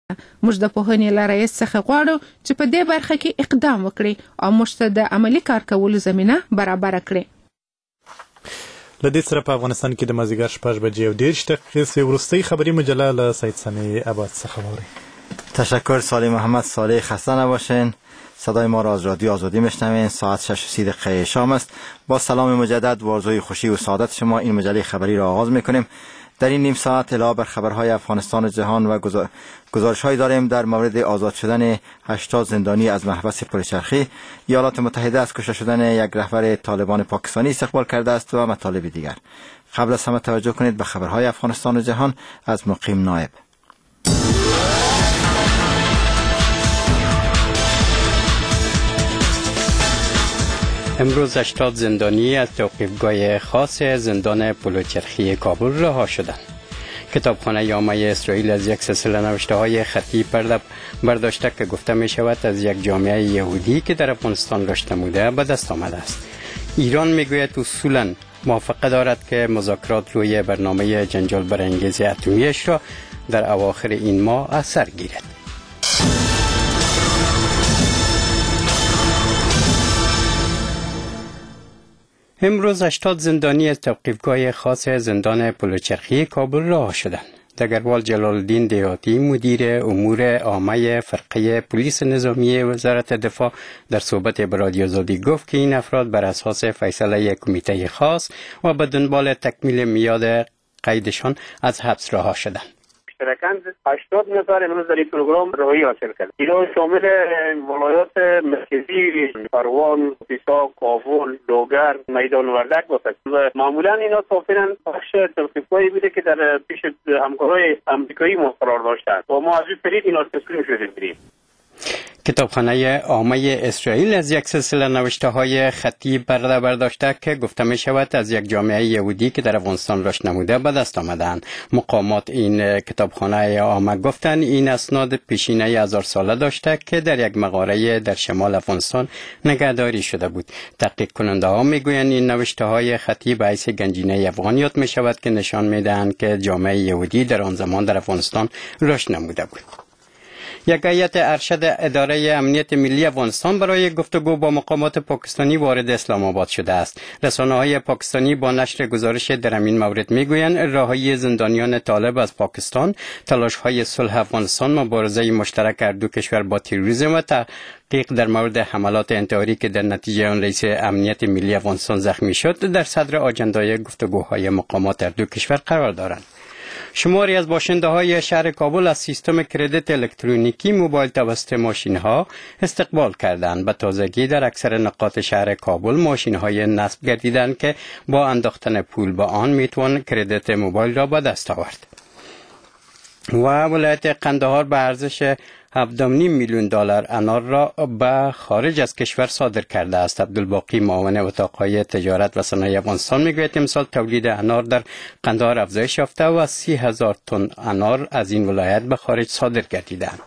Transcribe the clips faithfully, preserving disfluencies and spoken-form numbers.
موږ د پوهنې له رئیس څخه غواړو چې په دې برخه کې اقدام وکړي او موږ ته د عملي کار کولو زمینه برابر کړي. لدې سره په افغانستان کې د مازدیګر شپږ بجې او دېرش دقیقې وروستۍ خبری مجله له سید سمیع عباد څخه واورئ. تشکر صالح محمد صالح، خسته نباشین. صدای ما را از رادیو آزادی میشنوین. ساعت شش و سی دقیقه شام است. با سلام مجدد و آرزوی خوشی و سعادت شما این مجله خبری را آغاز میکنیم. در این نیم ساعت اطلاع بر خبرهای افغانستان و جهان و گزارش‌هایی داریم در مورد آزاد شدن هشتاد زندانی از محبس پلچرخی. ایالات متحده از کشته شدن یک رهبر طالبان پاکستانی استقبال کرده است و مطالب دیگر. قبل از همه توجه کنید به خبرهای افغانستان و جهان از مقیم نایب. امروز هشتاد زندانی از توقیفگاه خاص زندان پلوچرخی کابل رها شدند. کتابخانه عامه اسرائیل از یک سلسله نوشته‌های خطی پرده برداشته که گفته می شود از یک جامعه یهودی که در افغانستان رشد نموده به دست آمده است. ایران می گوید اصولاً موافقه دارد که مذاکرات روی برنامه جنجال برانگیز اتمیش را در اواخر این ماه از سر گیرد. امروز هشتاد زندانی از توقیفگاه خاص زندان پلوچرخی کابل رها شدند. دگروال جلال الدین دیاتی مدیر امور عامه فرقه پلیس نظامی وزارت دفاع در صحبت با رادیو آزادی گفت که این افراد بر اساس فیصله کمیته خاص و به دنبال تکمیل میعاد قیدشان از حبس رها شدند. مشترکاً هشتاد نفر امروز در این پروگرام رهایی حاصل کرد. اینا شامل ولایات مرکزی پروان، پیسا، کابل، لوگر، میدان وردک باشد و معمولاً اینا سافرن بخش توقیفگاهی بوده که در پیش همکارای آمریکایی ما قرار داشتند و ما از این طریق اینا تسلیم شدیم بریم. کتابخانه عامه اسرائیل از یک سلسله نوشته‌های خطی پرده برداشته که گفته می شود از یک جامعه یهودی که در افغانستان رشد نموده به دست آمدند. مقامات این کتابخانه عامه گفتند این اسناد پیشینه هزار ساله داشته که در یک مغاره در شمال افغانستان نگهداری شده بود. تحقیق کننده ها می گویند این نوشته‌های خطی به حیث گنجینه افغانیت می شود که نشان می دهند که جامعه یهودی در آن زمان در افغانستان رشد نموده بود. یک هیئت ارشد اداره امنیت ملی افغانستان برای گفتگو با مقامات پاکستانی وارد اسلام آباد شده است. رسانه‌های پاکستانی با نشر گزارش در این مورد میگویند رهایی زندانیان طالب از پاکستان، تلاش‌های صلح افغانستان، مبارزه مشترک هر دو کشور با تروریسم و تحقیق در مورد حملات انتحاری که در نتیجه آن رئیس امنیت ملی افغانستان زخمی شد در صدر آجندای گفتگوهای مقامات هر دو کشور قرار دارند. شماری از باشنده های شهر کابل از سیستم کردیت الکترونیکی موبایل توسط ماشین ها استقبال کردند. به تازگی در اکثر نقاط شهر کابل ماشین های نصب گردیدند که با انداختن پول به آن میتوان کردیت موبایل را به دست آورد. و ولایت قندهار به ارزش هفت و نیم میلیون دلار انار را به خارج از کشور صادر کرده است. عبدالباقی معاون اتاقهای تجارت و صنایع افغانستان میگوید امسال تولید انار در قندهار افزایش یافته و سی هزار تن انار از این ولایت به خارج صادر گردیدند.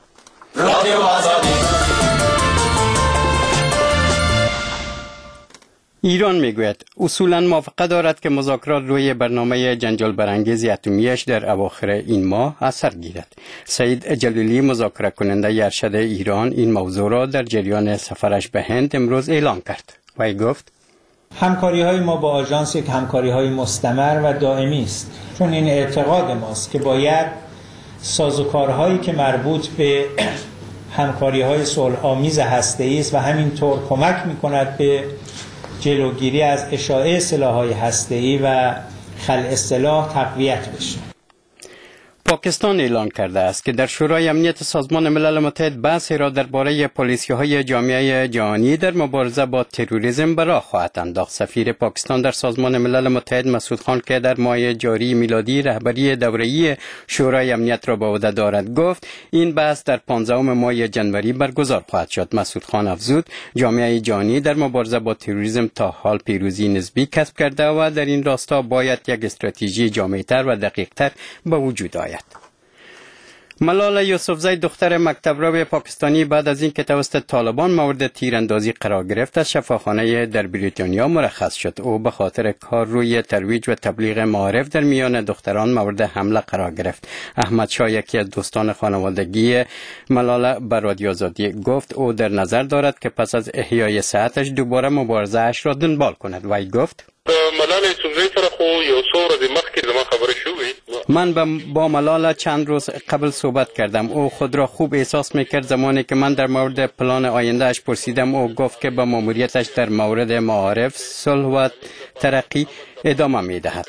ایران میگوید اصولاً موافقه دارد که مذاکرات روی برنامه جنجال برانگیز اتمیش در اواخر این ماه از سر گیرد. سعید جلیلی مذاکره کننده ارشد ایران این موضوع را در جریان سفرش به هند امروز اعلام کرد. وی گفت همکاری های ما با آژانس یک همکاری های مستمر و دائمی است، چون این اعتقاد ماست که باید سازوکارهایی که مربوط به همکاری های صلح آمیز هسته‌ای است و همینطور کمک می‌کند به جلوگیری از اشاعه سلاح‌های هسته‌ای و خلع سلاح تقویت بشه. پاکستان اعلان کرده است که در شورای امنیت سازمان ملل متحد بحث را درباره پالیسی‌های جامعه جهانی در مبارزه با تروریسم به راه خواهد انداخت. سفیر پاکستان در سازمان ملل متحد مسعود خان که در ماه جاری میلادی رهبری دوره‌ای شورای امنیت را به عهده دارد گفت این بحث در پانزدهم ماه جنوری برگزار خواهد شد. مسعود خان افزود جامعه جهانی در مبارزه با تروریسم تا حال پیروزی نسبی کسب کرده و در این راستا باید یک استراتژی جامع‌تر و دقیق‌تر به وجود آید. ملالا یوسفزی دختر مکتب رو پاکستانی بعد از اینکه توسط طالبان مورد تیراندازی قرار گرفت از شفاخانه در بریتانیا مرخص شد. او به خاطر کار روی ترویج و تبلیغ معارف در میان دختران مورد حمله قرار گرفت. احمد شاه یکی از دوستان خانوادگی ملالا به رادیو آزادی گفت او در نظر دارد که پس از احیای صحتش دوباره مبارزه اش را دنبال کند. وی گفت ملالا یوسفزی سره خو یو څو ورځې مخکې زما خبرې شوې. من با ملالا چند روز قبل صحبت کردم. او خود را خوب احساس میکرد. زمانی که من در مورد پلان آینده اش پرسیدم او گفت که به ماموریتش در مورد معارف، صلح و ترقی ادامه میدهد.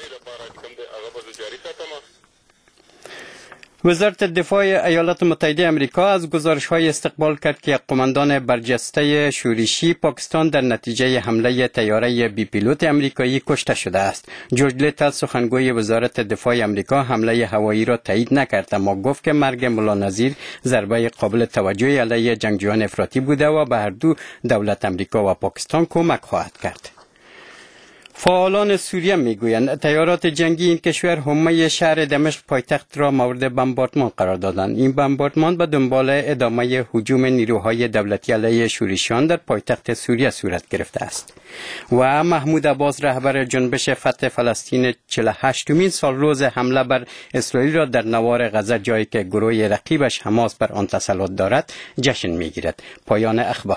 وزارت دفاع ایالات متحده آمریکا از گزارش‌های استقبال کرد که قماندان برجسته شورشی پاکستان در نتیجه حمله طیاره بی پیلوت آمریکایی کشته شده است. جورج لیتل سخنگوی وزارت دفاع آمریکا حمله هوایی را تایید نکرد، اما گفت که مرگ مولا نذیر ضربه قابل توجهی علیه جنگجویان افراطی بوده و به هر دو دولت آمریکا و پاکستان کمک خواهد کرد. فعالان سوریه میگویند طیارات جنگی این کشور حمه شهر دمشق پایتخت را مورد بمباردمان قرار دادند. این بمباردمان به دنبال ادامه هجوم نیروهای دولتی علیه شورشیان در پایتخت سوریه صورت گرفته است. و محمود عباس رهبر جنبش فتح فلسطین چهل و هشتمین سال روز حمله بر اسرائیل را در نوار غزه، جایی که گروه رقیبش حماس بر آن تسلط دارد، جشن میگیرد. پایان اخبار.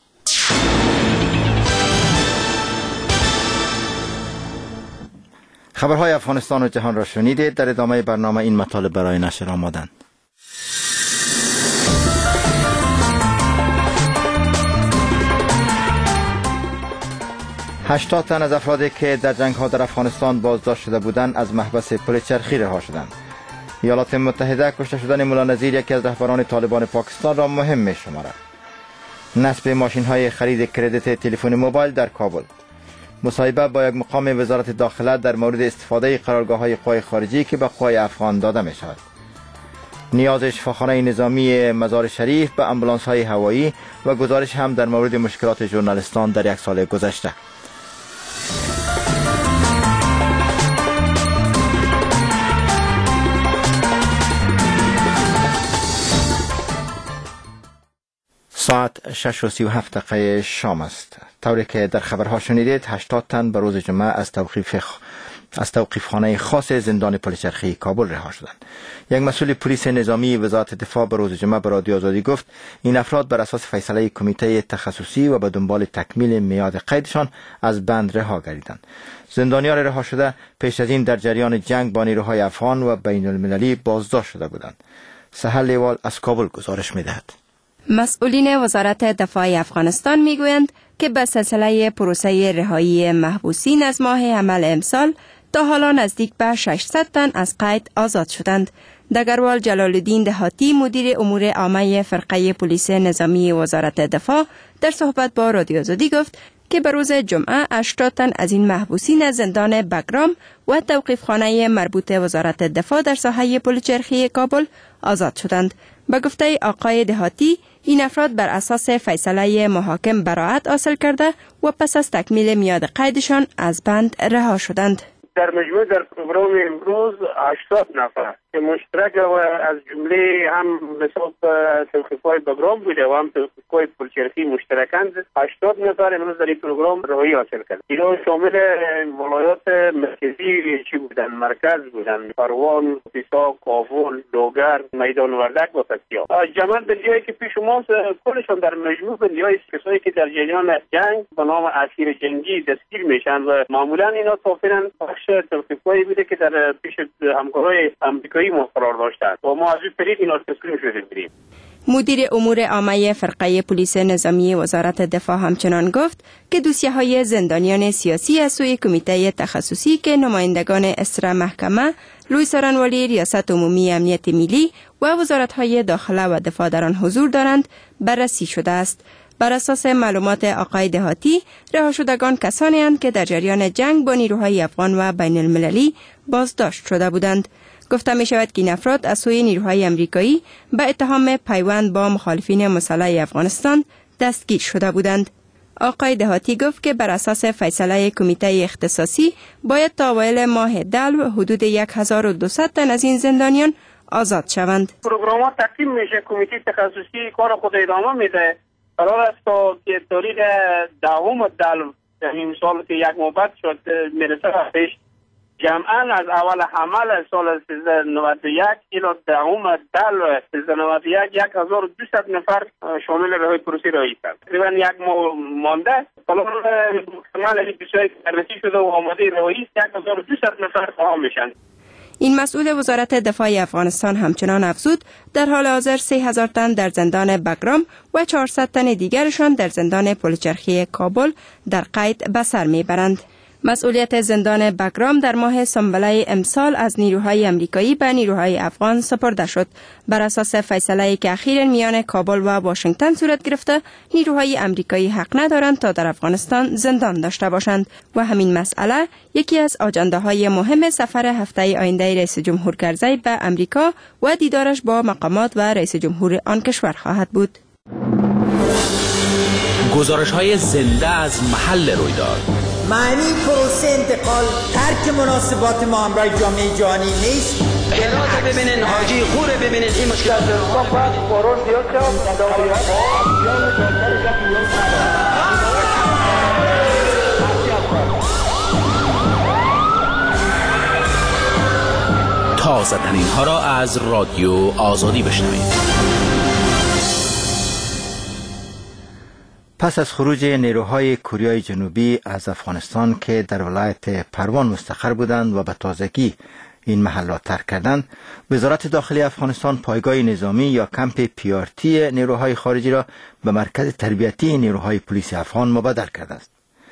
خبرهای افغانستان و جهان را شنیدید. در ادامه برنامه این مطالب برای نشر آمادند. هشتاد تن از افرادی که در جنگ ها در افغانستان بازداشت شده بودند از محبس پل چرخی رها شدند. ایالات متحده کشته شدن مولا نذیر یکی از رهبران طالبان پاکستان را مهم می شمارد. نصب ماشین های خرید کردیت تلفن موبایل در کابل. مصاحبه با یک مقام وزارت داخله در مورد استفاده قرارگاه‌های قوای خارجی که به قوای افغان داده می شود. نیاز شفاخانه نظامی مزار شریف به آمبولانس‌های هوایی و گزارش هم در مورد مشکلات ژورنالیستان در یک سال گذشته. ساعت شش و سی و هفت دقیقه شام است. طوری که در خبرها شنیدید، هشتاد تن به روز جمعه از توقیف از توقیفخانه خاص زندان پل چرخی کابل رها شدند. یک مسئول پلیس نظامی وزارت دفاع به روز جمعه به رادیو آزادی گفت این افراد بر اساس فیصله کمیته تخصصی و به دنبال تکمیل میعاد قیدشان از بند رها گردیدند. زندانیان رها شده پیش از این در جریان جنگ با نیروهای افغان و بین المللی بازداشت شده بودند. سهل لیوال از کابل گزارش می‌دهد. مسئولین وزارت دفاع افغانستان میگویند که به سلسله پروسه رهایی محبوسین از ماه حمل امسال تا حالا نزدیک به ششصد تن از قید آزاد شدند. دگروال جلال الدین دهاتی مدیر امور عامه فرقه پلیس نظامی وزارت دفاع در صحبت با رادیو آزادی گفت که به روز جمعه هشتاد تن از این محبوسین از زندان بگرام و توقیفخانه مربوط وزارت دفاع در ساحه پل چرخی کابل آزاد شدند. به گفته آقای دهاتی، این افراد بر اساس فیصله محاکم براءت حاصل کرده و پس از تکمیل میعاد قیدشان از بند رها شدند. در مجموع در پروگرام امروز هشتاد نفر که مشترک و از جمله هم مثلا توقیف‌های بگرام بوده و هم توقیف‌های پلچرخی مشترکند، هشتاد نفر امروز در این پروگرام رهایی حاصل کرد. اینا شامل ولایات مرکزی چی بودن؟ مرکز بودن، پروان، پیسا، کابل، لوگر، میدان وردک و پکتیا. جمع بندیایی که پیش ماست کلشان در مجموع بندیای کسایی که در جریان جنگ به نام اسیر جنگی دستگیر میشن و معمولا اینا توفیرن بخش توقیف‌هایی بوده که در پیش همکارای آمریکایی ما قرار داشتند و ما از این طریق اینا تسلیم شدیم. مدیر امور عامه فرقه پلیس نظامی وزارت دفاع همچنان گفت که دوسیه‌های زندانیان سیاسی از سوی کمیته تخصصی که نمایندگان اسرا محکمه، لوی سارنوالی ریاست عمومی امنیت ملی و وزارت‌های داخله و دفاع در آن حضور دارند بررسی شده است. بر اساس معلومات آقای دهاتی، رها شدگان کسانی اند که در جریان جنگ با نیروهای افغان و بین المللی بازداشت شده بودند. گفته می شود که این افراد از سوی نیروهای امریکایی به اتهام پیوند با مخالفین مسلح افغانستان دستگیر شده بودند. آقای دهاتی گفت که بر اساس فیصله کمیته اختصاصی باید تا اوایل ماه دلو حدود هزار و دویست تن از این زندانیان آزاد شوند. پروگرام‌ها تقسیم میشه، کمیته تخصصی کار خود ادامه میده. قرار است تا که تاریخ دهم دلو این سال که یک ماه شد میرسه پیش جمعاً از اول حمل سال سیزده نود و یک الی دهم دلو سیزده نود و یک یک هزار و دویست نفر شامل رهایی پروسی رهایی کرد. تقریبا یک ماه مانده حالا مکمل این بسیاری که بررسی شده و آماده رهایی است یک هزار و دویست نفر تمام میشن. این مسئول وزارت دفاع افغانستان همچنان افزود در حال حاضر سه هزار تن در زندان بگرام و چهارصد تن دیگرشان در زندان پلچرخی کابل در قید به سر میبرند. مسئولیت زندان بگرام در ماه سنبله امسال از نیروهای امریکایی به نیروهای افغان سپرده شد. بر اساس فیصله‌ای که اخیراً میان کابل و واشنگتن صورت گرفته، نیروهای امریکایی حق ندارند تا در افغانستان زندان داشته باشند و همین مسئله یکی از آجنده‌های مهم سفر هفته آینده رئیس جمهور کرزی به امریکا و دیدارش با مقامات و رئیس جمهور آن کشور خواهد بود. گزارش‌های زنده از محل رویداد. معنی پروسه انتقال ترک مناسبات ما همراه جامعه جهانی نیست. اراده ببینین، حاجی خوره ببینین، این مشکلات تازه ترین ها را از رادیو آزادی بشنوید. پس از خروج نیروهای کوریای جنوبی از افغانستان که در ولایت پروان مستقر بودند و به تازگی این محل را ترک کردند، وزارت داخلی افغانستان پایگاه نظامی یا کمپ پی آر تی نیروهای خارجی را به مرکز تربیتی نیروهای پلیس افغان مبدل کرده است.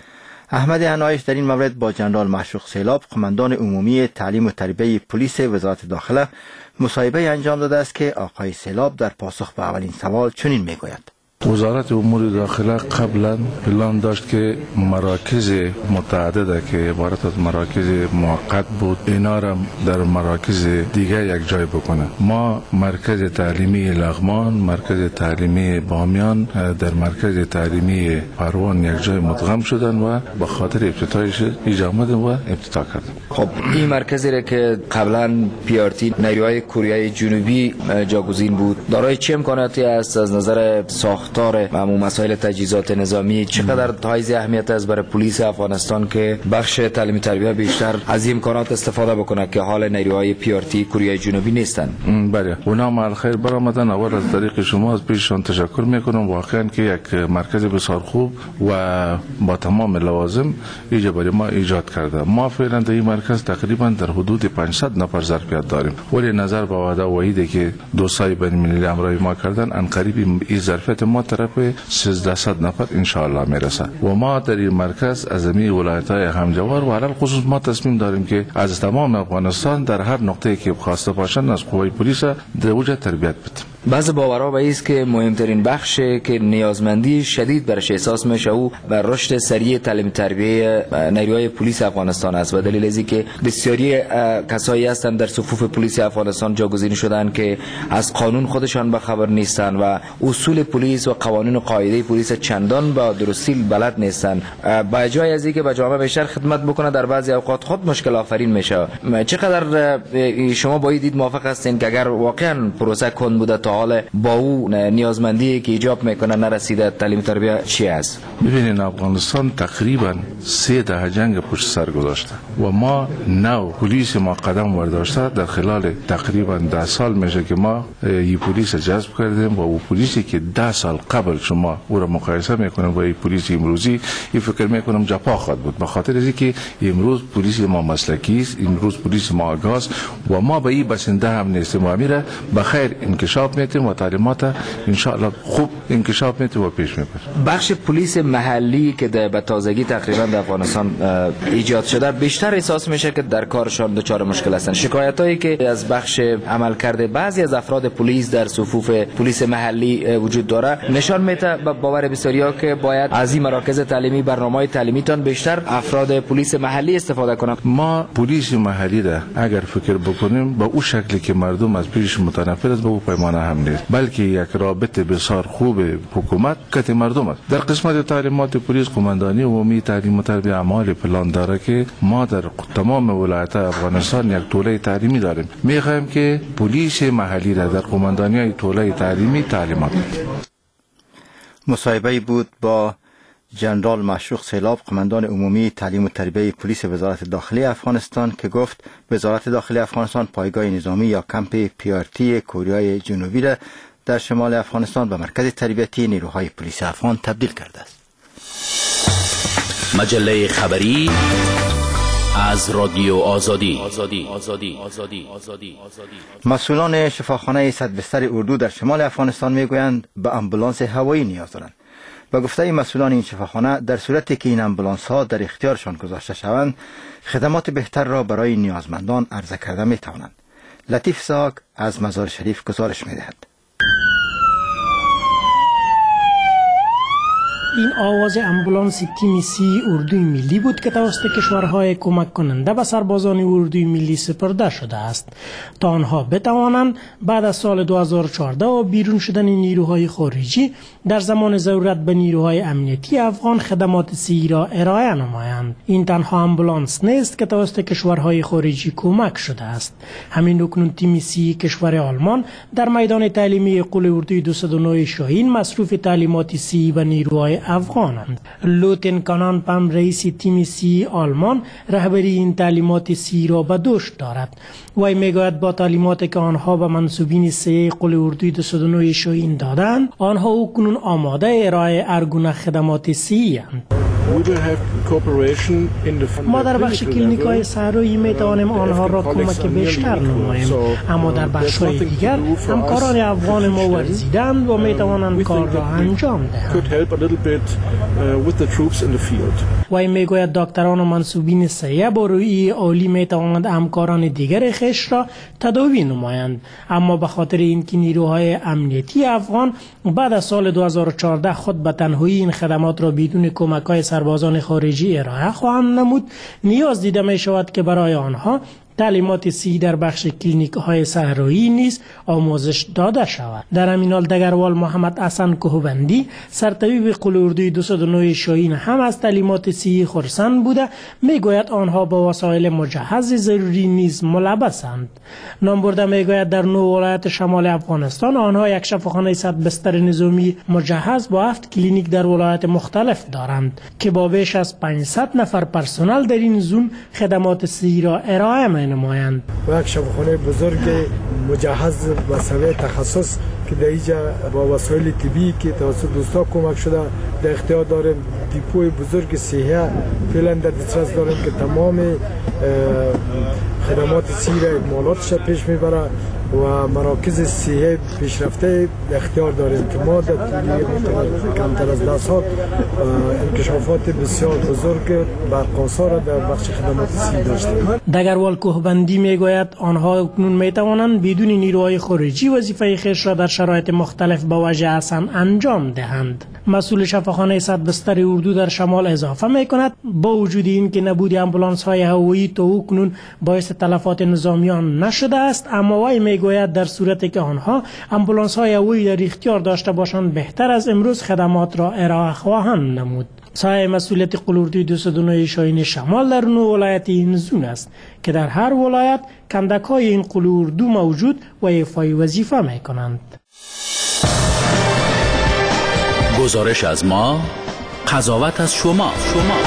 احمد عنایش در این مورد با جنرال معشوق سیلاب، قماندان عمومی تعلیم و تربیت پلیس وزارت داخله، مصاحبه انجام داده است که آقای سیلاب در پاسخ به اولین سوال چنین میگوید: وزارت امور داخله قبلا پلان داشت که مراکز متعدده که عبارت از مراکز موقت بود اینا را در مراکز دیگه یک جای بکنه. ما مرکز تعلیمی لغمان، مرکز تعلیمی بامیان در مرکز تعلیمی پروان یک جای مدغم شدن و به خاطر افتتاحش اینجا آمدیم و افتتاح کردیم. خب این مرکزی را که قبلا پی آر تی نیروهای کره جنوبی جاگزین بود دارای چه امکاناتی است از نظر ساخت ساختار و مسائل تجهیزات نظامی چقدر حائز اهمیت است برای پلیس افغانستان که بخش تعلیم تربیت بیشتر از این امکانات استفاده بکنه که حال نیروهای پی آر تی کره جنوبی نیستن؟ بله، اونا مال خیر برآمدن. اول از طریق شما از پیششان تشکر میکنم، واقعا که یک مرکز بسیار خوب و با تمام لوازم اینجا برای ما ایجاد کرده. ما فعلا در این مرکز تقریبا در حدود پانصد نفر ظرفیت داریم، ولی نظر به وعده وحیدی که دوستای بین المللی همراه ما کردن ان قریب این ظرفیت ما طرف سیزده نفر ان شاء الله میرسه و ما در این مرکز از این ولایت‌های همجوار و علل خصوص ما تصمیم داریم که از تمام افغانستان در هر نقطه‌ای که خواسته باشن از قوای پلیس در وجه تربیت بدیم. بعض باورها به است که مهمترین بخش که نیازمندی شدید برش احساس میشه او بر رشد سریع تعلیم تربیت نیروهای پلیس افغانستان است و دلیل ازی که بسیاری کسایی هستند در صفوف پلیس افغانستان جاگزین شدن که از قانون خودشان به خبر نیستند و اصول پلیس و قوانین و قاعده پلیس چندان با درستی بلد نیستند. با جای از اینکه به جامعه بیشتر خدمت بکنه در بعضی اوقات خود مشکل آفرین میشه. چقدر شما با این دید موافق هستین که اگر واقعا پروسه کند بوده تا حال با او نیازمندی که ایجاب میکنه نرسیده تعلیم تربیت چی است؟ ببینید افغانستان تقریبا سه دهه جنگ پشت سر گذاشته و ما نو پلیس ما قدم برداشته. در خلال تقریبا ده سال میشه که ما این پلیس جذب کردیم و او پلیسی که ده سال قبل شما او را مقایسه میکنیم با این پلیس امروزی این فکر میکنم جپا خواهد بود، به خاطر از اینکه امروز پلیس ما مسلکی است، امروز پلیس ما آگاه است و ما به این بسنده هم نیستیم و امیره بخیر انکشاف میتیم و تعلیمات ان شاء الله خوب انکشاف میتیم و پیش میبریم. بخش پلیس محلی که به تازگی تقریبا در افغانستان ایجاد شده بیشتر احساس میشه که در کارشان دچار مشکل هستند. شکایتایی که از بخش عمل کرده بعضی از افراد پلیس در صفوف پلیس محلی وجود داره نشان میده به باور بسیاریا که باید از این مراکز تعلیمی برنامه‌های تعلیمیتان بیشتر افراد پلیس محلی استفاده کنند. ما پلیس محلی ده اگر فکر بکنیم با اون شکلی که مردم از پیش متنفر است به اون پیمانه هم نیست، بلکه یک رابطه بسیار خوب حکومت کت مردم است. در قسمت تعلیمات پلیس، قماندانی عمومی تعلیم و تربیت اعمال پلان داره که ما در تمام ولایت افغانستان یک توله تعلیمی داریم. میخوایم که پلیس محلی را در قماندانی توله تعلیمی تعلیمات بدیم. مصاحبه بود با جنرال مشروق سیلاب، قماندان عمومی تعلیم و تربیت پلیس وزارت داخلی افغانستان، که گفت وزارت داخلی افغانستان پایگاه نظامی یا کمپ پی آر تی کوریای جنوبی را در شمال افغانستان به مرکز تربیتی نیروهای پلیس افغان تبدیل کرده است. مجله خبری از رادیو آزادی. آزادی. آزادی. آزادی. آزادی. مسئولان شفاخانه صد بستر اردو در شمال افغانستان میگویند به آمبولانس هوایی نیاز دارند. با گفته مسئولان این شفاخانه، در صورتی که این آمبولانس ها در اختیارشان گذاشته شوند، خدمات بهتر را برای نیازمندان عرضه کرده می توانند. لطیف ساگ از مزار شریف گزارش می دهد. این آواز امبولانس تیم سی اردوی ملی بود که توسط کشورهای کمک کننده به سربازان اردوی ملی سپرده شده است تا آنها بتوانند بعد از سال دو هزار و چهارده و بیرون شدن نیروهای خارجی در زمان ضرورت به نیروهای امنیتی افغان خدمات سی را ارائه نمایند. این تنها امبولانس نیست که توسط کشورهای خارجی کمک شده است. همین اکنون تیم سی کشور آلمان در میدان تعلیمی قول اردوی دویست و نه شاهین مصروف تعلیمات سی و نیروهای افغانند. لوتن کانان پم رئیس تیم سی آلمان رهبری این تعلیمات سی را به دوش دارد. وی میگوید با تعلیماتی که آنها به منصوبین سی قول اردوی دویست و نه شاهین دادند، آنها اکنون آماده ارائه هر گونه خدمات سی اند. ما در بخش کلینیک های صحرایی می توانیم آنها را کمک بیشتر نماییم، اما در بخش های دیگر همکاران افغان ما ورزیدند و می توانند کار را انجام دهند. وی می گوید دکتران و منصوبین سیه با روی عالی می توانند همکاران دیگر خیش را تداوی نمایند، اما به خاطر اینکه نیروهای امنیتی افغان بعد از سال دو هزار و چهارده خود به تنهایی این خدمات را بدون کمک های سربازان خارجی ارائه خواهند نمود، نیاز دیده می شود که برای آنها تعلیمات سی در بخش کلینیک های صحرایی نیز آموزش داده شود. در همین حال دگروال محمد حسن کوهبندی سرطبیب قول اردوی دویست و نه شاهین هم از تعلیمات سی خرسند بوده میگوید آنها با وسایل مجهز ضروری نیز ملبسند. نام برده میگوید در نه ولایت شمال افغانستان آنها یک شفاخانه صد بستر نظامی مجهز با هفت کلینیک در ولایت مختلف دارند که با بیش از پانصد نفر پرسنل در این زون خدمات سی را ارائه می نمایند. و یک شفاخانه بزرگ مجهز و سوی تخصص که در اینجا با وسایل طبی که توسط دوستا کمک شده در اختیار داریم. دیپوی بزرگ صحه فعلا در دسترس داریم که تمام خدمات سی را اکمالاتش پیش میبره و مراکز صحه پیشرفته اختیار داریم که ما در کمتر از ده سال انکشافات بسیار بزرگ برقاسا را در بخش خدمات سی داشتیم. دگروال کوهبندی میگوید آنها اکنون میتوانند بدون نیروهای خارجی وظیفه خویش را در شرایط مختلف با وجه حسن انجام دهند. مسئول شفاخانه صد بستر اردو در شمال اضافه میکند با وجود این که نبود آمبولانس های هوایی تا اکنون باعث تلفات نظامیان نشده است، اما وی میگوید در صورتی که آنها آمبولانس های هوایی در اختیار داشته باشند بهتر از امروز خدمات را ارائه خواهند نمود. سایه مسئولیت قول اردوی دویست و نه شاهین شمال در نه ولایت این زون است که در هر ولایت کندک های این قول اردو موجود و ایفای وظیفه می کنند. گزارش از ما، قضاوت از شما. شما.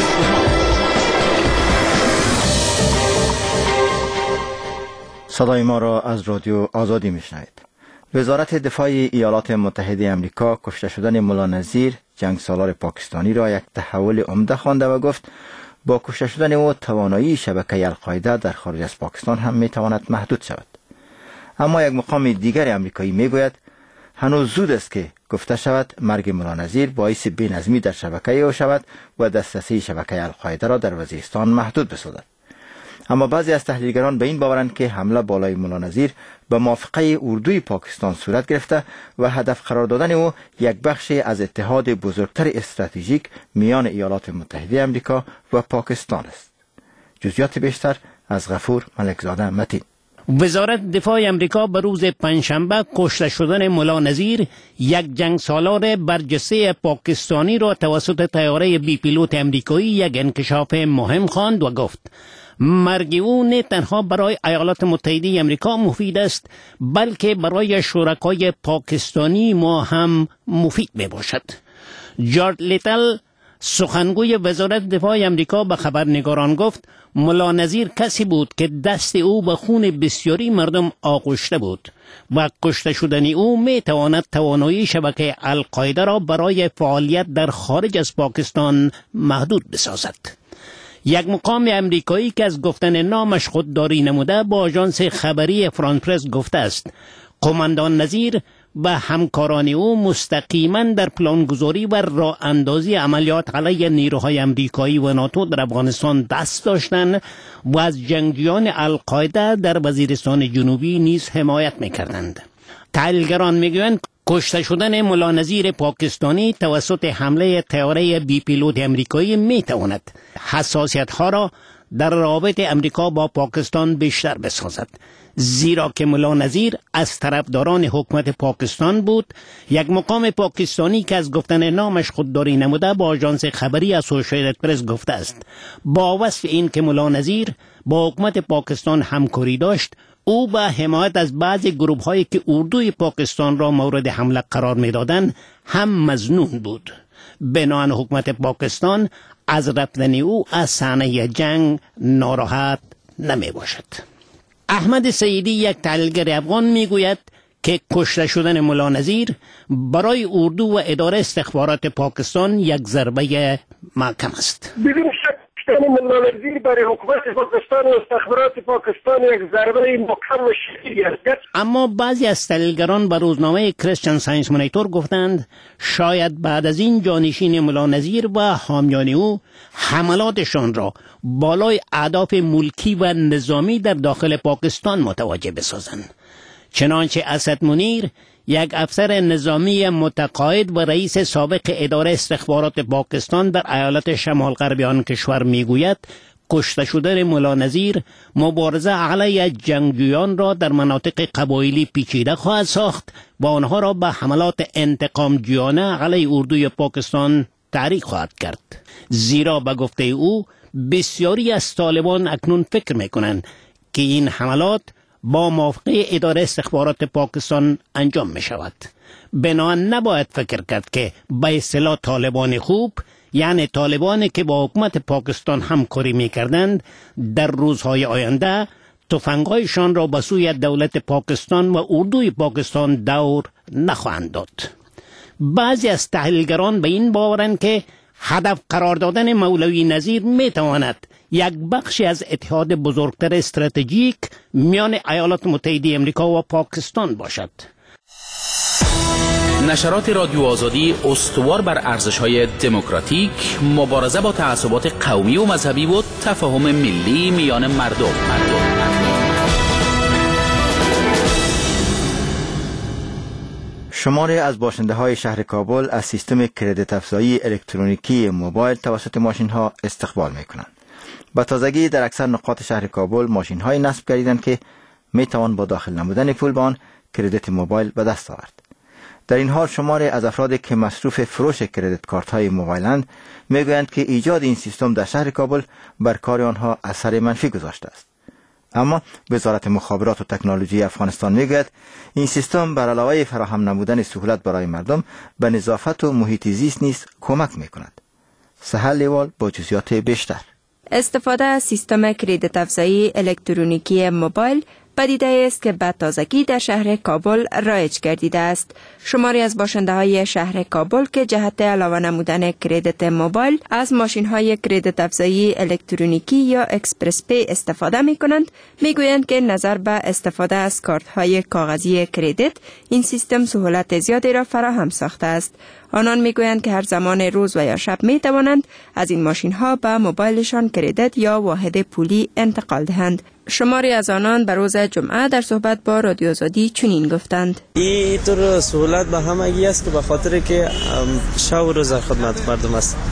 صدای ما را از رادیو آزادی میشنوید. وزارت دفاع ایالات متحده آمریکا کشته شدن ملا نذیر جنگسالار پاکستانی را یک تحول عمده خوانده و گفت با کشته شدن او توانایی شبکه القاعده در خارج از پاکستان هم میتواند محدود شود. اما یک مقام دیگر آمریکایی میگوید هنوز زود است که گفته شود مرگ ملا نذیر باعث بی‌نظمی در شبکه او شود و دسترسی شبکه القاعده را در وزیرستان محدود بسازد. اما بعضی از تحلیلگران به این باورند که حمله بالای ملا نذیر به موافقه اردوی پاکستان صورت گرفته و هدف قرار دادن او یک بخش از اتحاد بزرگتر استراتژیک میان ایالات متحده آمریکا و پاکستان است. جزئیات بیشتر از غفور ملکزاده متین. وزارت دفاع امریکا به روز پنجشنبه کشته شدن ملا نذیر، یک جنگ سالار برجسته پاکستانی را توسط طیاره بی پیلوت امریکایی یک انکشاف مهم خواند و گفت مرگ او نه تنها برای ایالات متحده امریکا مفید است بلکه برای شرکای پاکستانی ما هم مفید می باشد. جارد لیتل سخنگوی وزارت دفاع امریکا به خبرنگاران گفت ملا نذیر کسی بود که دست او به خون بسیاری مردم آغشته بود و کشته شدن او می تواند توانایی شبکه القاعده را برای فعالیت در خارج از پاکستان محدود بسازد. یک مقام امریکایی که از گفتن نامش خودداری نموده با آژانس خبری فرانس پرس گفته است قماندان نذیر و همکاران او مستقیما در پلانگذاری و راه اندازی عملیات علیه نیروهای امریکایی و ناتو در افغانستان دست داشتند و از جنگجویان القاعده در وزیرستان جنوبی نیز حمایت می‌کردند. تحلیلگران می‌گویند کشته شدن ملا نذیر پاکستانی توسط حمله طیاره بی پیلوت امریکایی می‌تواند حساسیت‌ها را در رابطه امریکا با پاکستان بیشتر بسازد، زیرا که ملا نذیر از طرفداران حکومت پاکستان بود. یک مقام پاکستانی که از گفتن نامش خودداری نموده با آژانس خبری اسوسییتد پرس گفته است با وصف این که ملا نذیر با حکومت پاکستان همکاری داشت، او به حمایت از بعضی گروه هایی که اردوی پاکستان را مورد حمله قرار میدادند هم مظنون بود. بنابراین حکومت پاکستان از رفتن او از صحنه جنگ ناراحت نمی باشد. احمد سیدی یک تحلیلگر افغان میگوید که کشته شدن ملا نذیر برای اردو و اداره استخبارات پاکستان یک ضربه محکم است. بدون شک کشتن ملا نذیر برای حکومت پاکستان و استخبارات پاکستان یک ضربه محکم و شدید است. اما بعضی از تحلیلگران به روزنامه کریستین ساینس مانیتور گفتند شاید بعد از این جانشین ملا نذیر و حامیان او حملاتشان را بالای اهداف ملکی و نظامی در داخل پاکستان متوجه بسازند. چنانچه اسد منیر، یک افسر نظامی متقاعد و رئیس سابق اداره استخبارات پاکستان در ایالت شمال غربی آن کشور میگوید کشته شدن ملا نذیر مبارزه علیه جنگجویان را در مناطق قبایلی پیچیده خواهد ساخت و آنها را به حملات انتقام جویانه علیه اردوی پاکستان تحریک خواهد کرد. زیرا به گفته او بسیاری از طالبان اکنون فکر میکنند که این حملات با موافقه اداره استخبارات پاکستان انجام می شود. بنابراین نباید فکر کرد که به اصطلاح طالبان خوب، یعنی طالبانی که با حکومت پاکستان همکاری می کردند، در روزهای آینده تفنگ‌هایشان را به سوی دولت پاکستان و اردوی پاکستان دور نخواهند داد. بعضی از تحلیلگران به این باورند که هدف قرار دادن مولوی نذیر می تواند یک بخشی از اتحاد بزرگتر استراتژیک میان ایالات متحده امریکا و پاکستان باشد. نشرات رادیو آزادی استوار بر ارزش‌های دموکراتیک، مبارزه با تعصبات قومی و مذهبی و تفاهم ملی میان مردم. مردم. شماری از باشنده های شهر کابل از سیستم کردیت افزایی الکترونیکی موبایل توسط ماشین ها استقبال می کنند. با تازگی در اکثر نقاط شهر کابل ماشین های نصب گردیدند که می توان با داخل نمودن پول به آن کردیت موبایل به دست آورد. در این حال شماری از افرادی که مصروف فروش کردیت کارت های موبایلند می گویند که ایجاد این سیستم در شهر کابل بر کار آنها اثر منفی گذاشته است. اما وزارت مخابرات و تکنولوژی افغانستان میگوید این سیستم بر علاوه فراهم نمودن سهولت برای مردم به نظافت و محیط زیست نیز کمک میکند. سهل لیوال با جزئیات بیشتر. استفاده از سیستم کردیت افزایی الکترونیکی موبایل پدیده است که به تازگی در شهر کابل رایج گردیده است. شماری از باشنده های شهر کابل که جهت علاوه نمودن کردیت موبایل از ماشین های کردیت افزایی الکترونیکی یا اکسپرس پی استفاده می کنند می گویند که نظر به استفاده از کارت های کاغذی کردیت این سیستم سهولت زیادی را فراهم ساخته است. آنان می گویند که هر زمان روز و یا شب می توانند از این ماشین ها به موبایلشان کردیت یا واحد پولی انتقال دهند. شماری از آنان به روز جمعه در صحبت با رادیو آزادی چنین گفتند: این طور سهولت به همگی است که به خاطر که شب و روز خدمت مردم است.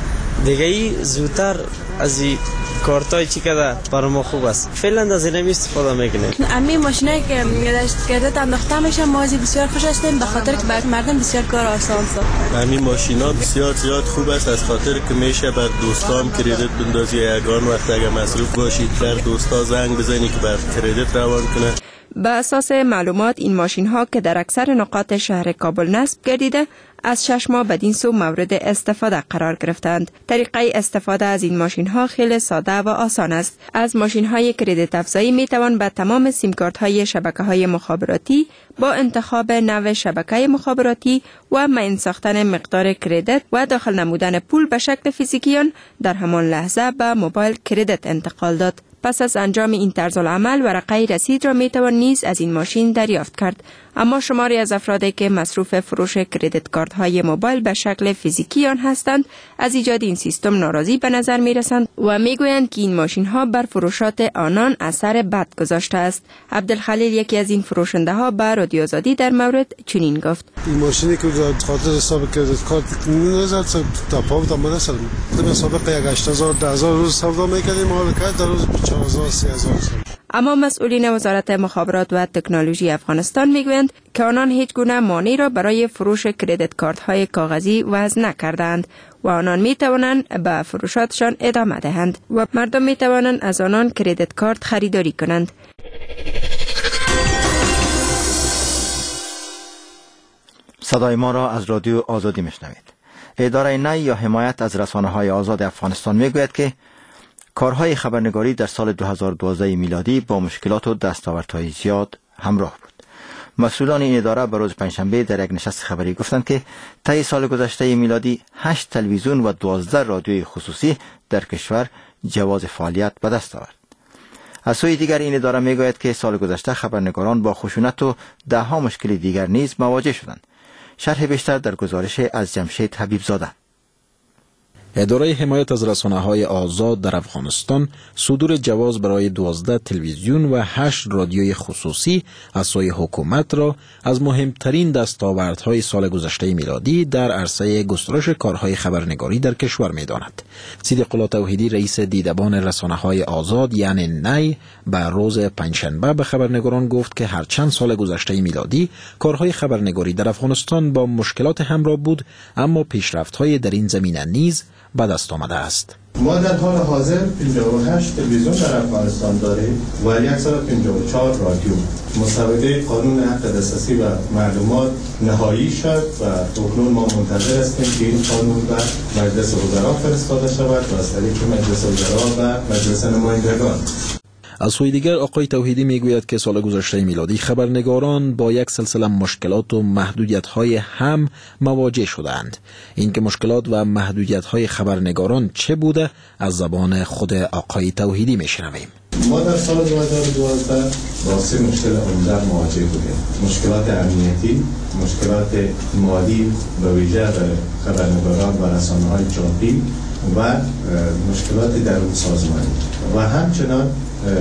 دیگه ای زودتر از این کارتای چی کده برای ما خوب است. فعلا از این استفاده میکنیم. امی ماشینایی که داشت کرده انداخته میشه ما از بسیار خوش هستیم به خاطر که برای مردم بسیار کار آسان است. امی ماشینا بسیار زیاد خوب است از خاطر که میشه بر دوستام کردیت بندازی یگان وقت اگه مصروف باشید بر دوستا زنگ بزنی که بر کردیت روان کنه. به اساس معلومات این ماشین ها که در اکثر نقاط شهر کابل نصب گردیده از شش ماه بدین سو مورد استفاده قرار گرفتند. طریقه استفاده از این ماشین ها خیلی ساده و آسان است. از ماشین های کردیت افزایی می توان به تمام سیم کارت های شبکه های مخابراتی با انتخاب نوع شبکه مخابراتی و معین ساختن مقدار کردیت و داخل نمودن پول به شکل فیزیکیان در همان لحظه به موبایل کردیت انتقال داد. پس از انجام این طرز العمل ورقه رسید را می توان نیز از این ماشین دریافت کرد. اما شماری از افرادی که مصروف فروش کردیت کارت های موبایل به شکل فیزیکی آن هستند از ایجاد این سیستم ناراضی به نظر می رسند و می گویند که این ماشین ها بر فروشات آنان اثر بد گذاشته است. عبدالخلیل یکی از این فروشنده ها به رادیو آزادی در مورد چنین گفت: این ماشینی که خاطر حساب کردیت کارت نمی‌ذارد تا پا تا من سر به سابقه یک هشت هزار ده هزار روز سودا می‌کردیم حالا که در روز چهار هزار سه هزار. اما مسئولین وزارت مخابرات و تکنولوژی افغانستان میگویند که آنان هیچ گونه مانعی را برای فروش کردیت کارت های کاغذی وضع نکردند و آنان می توانند به فروشاتشان ادامه دهند و مردم می توانند از آنان کردیت کارت خریداری کنند. صدای ما را از رادیو آزادی میشنوید. اداره نی یا حمایت از رسانه های آزاد افغانستان میگوید که کارهای خبرنگاری در سال دو هزار و دوازده میلادی با مشکلات و دستاوردهای زیاد همراه بود. مسئولان این اداره به روز پنجشنبه در یک نشست خبری گفتند که طی سال گذشته میلادی هشت تلویزیون و دوازده رادیوی خصوصی در کشور جواز فعالیت به دست آورد. از سوی دیگر این اداره میگوید که سال گذشته خبرنگاران با خشونت و ده ها مشکل دیگر نیز مواجه شدند. شرح بیشتر در گزارش از جمشید حبیب زاده. اداره حمایت از رسانه‌های آزاد در افغانستان صدور جواز برای دوازده تلویزیون و هشت رادیوی خصوصی از سوی حکومت را از مهمترین دستاوردهای سال گذشته میلادی در عرصه گسترش کارهای خبرنگاری در کشور می‌داند. صدیق الله توحیدی رئیس دیدبان رسانه‌های آزاد یعنی نی به روز پنجشنبه به خبرنگاران گفت که هرچند سال گذشته میلادی کارهای خبرنگاری در افغانستان با مشکلات همراه بود، اما پیشرفت‌های در این زمینه نیز به دست آمده است. ما در حال حاضر پنجاه و هشت تلویزیون در افغانستان داریم و صد و پنجاه و چهار رادیو. مسوده قانون حق دسترسی و معلومات نهایی شد و اکنون ما منتظر هستیم که این قانون به مجلس وزرا فرستاده شود و از طریق مجلس وزرا و مجلس نمایندگان. از سوی دیگر آقای توحیدی میگوید که سال گذشته میلادی خبرنگاران با یک سلسله مشکلات و محدودیت‌های هم مواجه شدند. اینکه مشکلات و محدودیت‌های خبرنگاران چه بوده از زبان خود آقای توحیدی میشنویم. ما در سال دو هزار و دوازده با سه مشکل عمده مواجه بودیم. مشکلات امنیتی، مشکلات مالی به ویژه خبرنگاران و رسانه‌های چاپی و مشکلات درون سازمانی و همچنان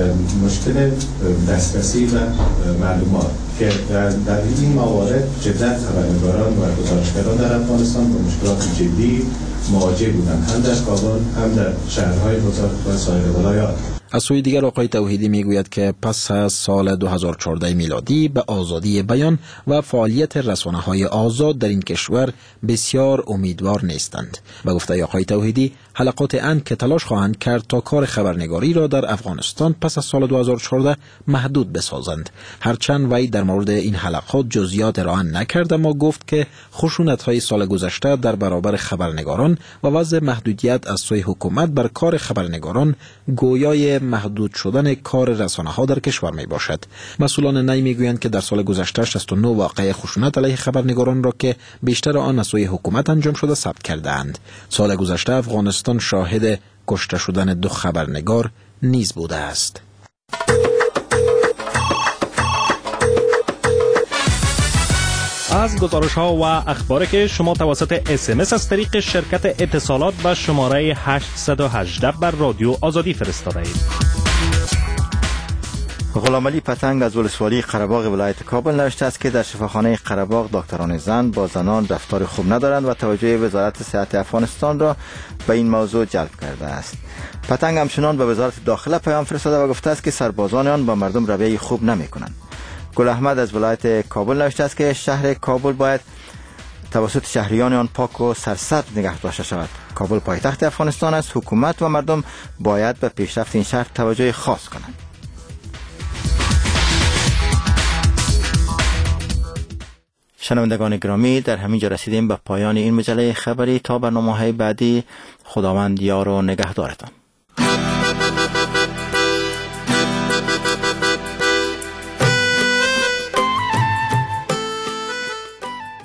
مشکل دسترسی و معلومات که در این موارد جدا خبرنگاران و گزارشگران در افغانستان با مشکلات جدی مواجه بودند، هم در کابل هم در شهرهای بزرگ و سایر ولایات. از سوی دیگر آقای توحیدی میگوید که پس از سال دو هزار و چهارده میلادی به آزادی بیان و فعالیت رسانه‌های آزاد در این کشور بسیار امیدوار نیستند. به گفته آقای توحیدی حلقات ان که تلاش خواهند کرد تا کار خبرنگاری را در افغانستان پس از سال دو هزار و چهارده محدود بسازند. هرچند وی در مورد این حلقات جزئیات ارائه نکرد، اما گفت که خشونت‌های سال گذشته در برابر خبرنگاران و وضع محدودیت از سوی حکومت بر کار خبرنگاران گویای محدود شدن کار رسانه‌ها در کشور می باشد. مسئولان نی میگویند که در سال گذشته شصت و نه واقعه خشونت علیه خبرنگاران را که بیشتر آن از سوی حکومت انجام شده ثبت کردند. سال گذشته افغانستان شاهد کشته شدن دو خبرنگار نیز بوده است. از گزارش ها و اخباری که شما توسط اس ام اس از طریق شرکت اتصالات به شماره هشت یک هشت بر رادیو آزادی فرستاده اید. غلامعلی پتنگ از ولسوالی قره‌باغ ولایت کابل نوشته است که در شفاخانه قره‌باغ دکتران زن با زنان رفتار خوب ندارند و توجه وزارت صحت افغانستان را به این موضوع جلب کرده است. پتنگ همچنان به وزارت داخله پیام فرستاده و گفته است که سربازان آن با مردم رویه خوب نمی‌کنند. گل احمد از ولایت کابل نوشته است که شهر کابل باید توسط شهریان آن پاک و سرسبز نگه داشته شود. کابل پایتخت افغانستان است. حکومت و مردم باید به پیشرفت این شهر توجه خاص کنند. شنوندگان گرامی، در همین جا رسیدیم به پایان این مجله خبری. تا برنامه‌های بعدی، خداوند یار و نگهدارتان.